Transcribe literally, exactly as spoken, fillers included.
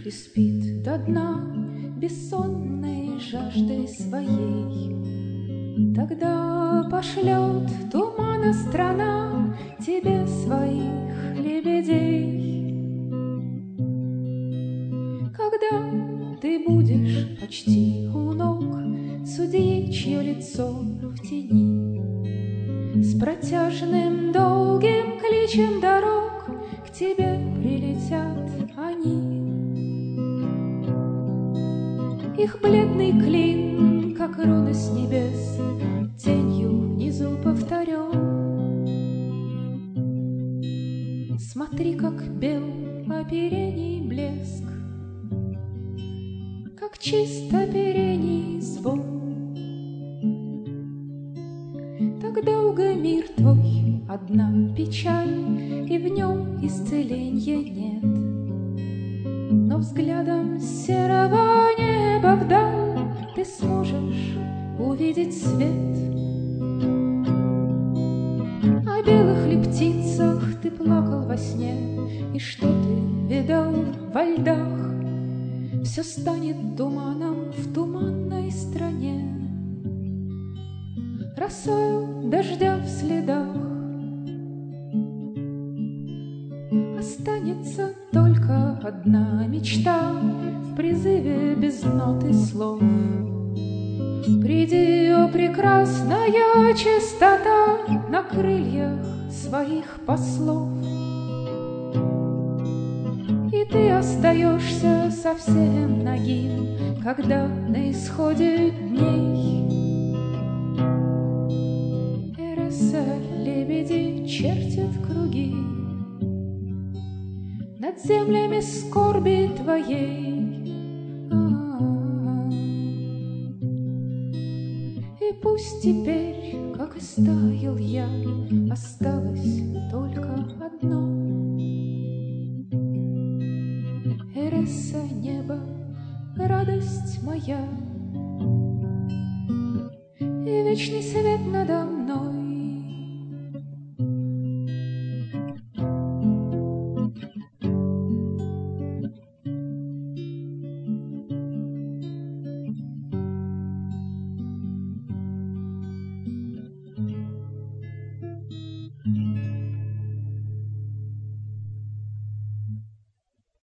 и спит до дна бессонной жаждой своей. Тогда пошлет тумана страна тебе своих лебедей. Когда ты будешь почти у ног судьи, чье лицо в тени, с протяжным долгим кличем дорог к тебе прилетят они. Их бледный клин, как руны с небес, тенью внизу повторен. Смотри, как бел оперений блеск, как чист оперений звон. Так долго мир твой одна печаль, и в нем исцеленья нет. Но взглядом серого неба вдаль ты сможешь увидеть свет. О белых ли птицах ты плакал во сне, и что ты видал во льдах, все станет туманом в туманной стране, росою дождя в следах. Останется только одна мечта в призыве без нот и слов. Приди, о прекрасная чистота, на крыльях своих послов. И ты остаешься совсем нагим, когда на исходе дней Эреса лебеди чертят круги над землями скорби твоей. А-а-а. И пусть теперь, как и стаял я, осталось только одно. Эреса небо, радость моя, и вечный свет надо мной.